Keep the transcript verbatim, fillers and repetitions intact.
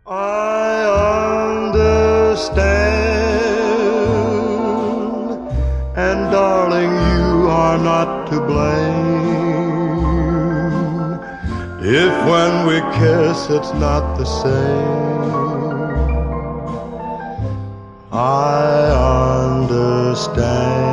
I understand, and darling, you are not to blame if when we kiss it's not the same. I understand.